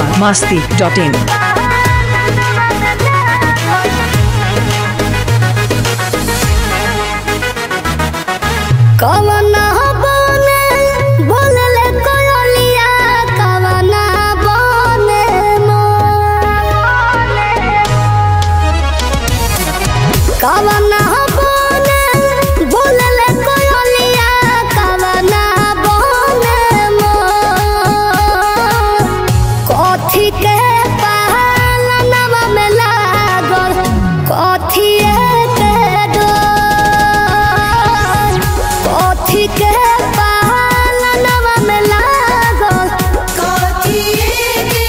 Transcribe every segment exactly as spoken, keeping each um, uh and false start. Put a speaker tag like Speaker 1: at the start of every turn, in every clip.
Speaker 1: Bihar Masti dot in.
Speaker 2: कवना बने बोलले कोयलिया कवना बने मोर कवना बने बोलले कोयलिया कवना बने मोर कथी के पालनवा में लागल कथी के पालनवा में लागल कथिए के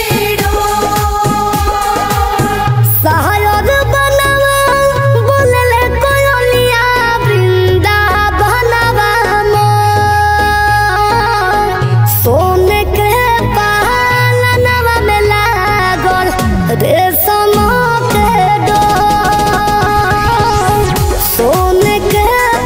Speaker 2: डोर सहयोग बनवा बोलले कोयलिया वृंदावनवा मोर सोने के पालनवा में लागल रेशम के डोर सोने के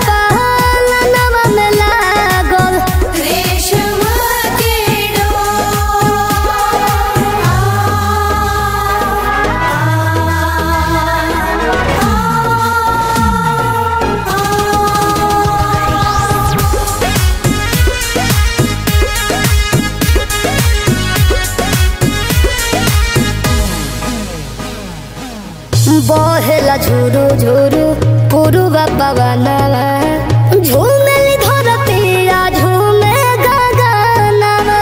Speaker 2: बहेला झुरु झुरु पुरुवा पवनवा झूमेली धरतिया झूमे गगनवा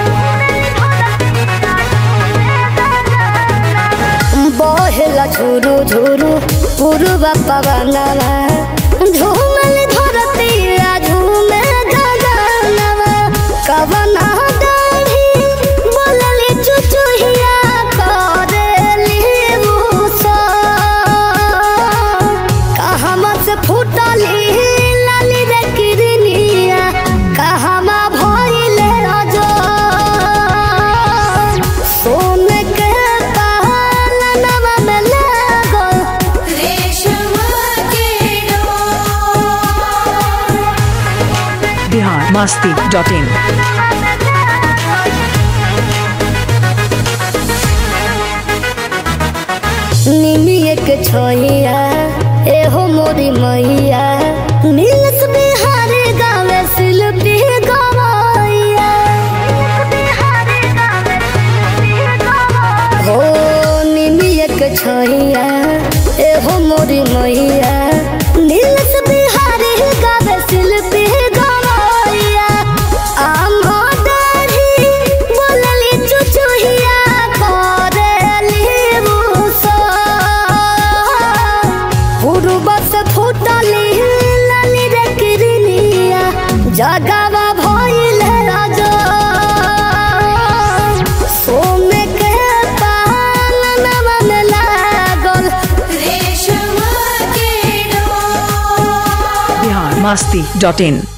Speaker 2: बहेला झुरु झुरु पुरुवा पवनवा झूमेली धरतिया झूमे गगनवा कवना दाढ़ी बोलली चुचुहिया फुटली लाली रे किरनिया कहमा भइले रजो सोने के पालनवा में लागल रेशम के डोर
Speaker 1: बिहार मस्ती डॉट इन।
Speaker 2: निमिये के छोइया एहो मोरी मैया नीलस बिहारी गावे शिल्पी गवैया हो निमिये के छोइया एहो मोरी मैया नीलस बिहारी गावे शिल्पी गवैया आम दाढ़ी बोलली चुचुहिया करेली मुसो पुरुबा से फुटली लाली रे किरनिया जगावा भइले राजो सोने के पालनवा में लागल रेशम के डोर
Speaker 1: बिहार मस्ती डॉट इन।